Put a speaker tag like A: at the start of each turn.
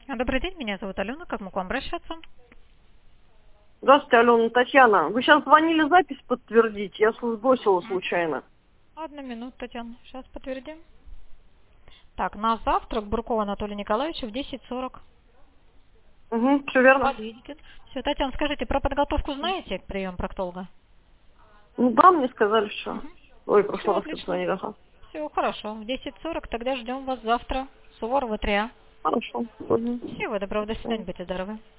A: Добрый день, меня зовут Алена. Как могу к вам обращаться?
B: Здравствуйте, Алена, Татьяна. Вы сейчас звонили запись подтвердить? Я сбросила случайно.
A: Одну минуту, Татьяна. Сейчас подтвердим. Так, на завтра к Буркову Анатолию Николаевичу в 10:40.
B: Угу, все верно.
A: Подъедете. Все, Татьяна, скажите, про подготовку знаете к приему проктолога?
B: Ну да, мне сказали, что... Ой, в
A: Все,
B: прошлый раз как
A: отлично.
B: звонили, ага.
A: Все, хорошо. В 10:40 тогда ждем вас завтра. Суворова 3А.
B: Хорошо. Угу.
A: Всего доброго, до свидания, будьте здоровы.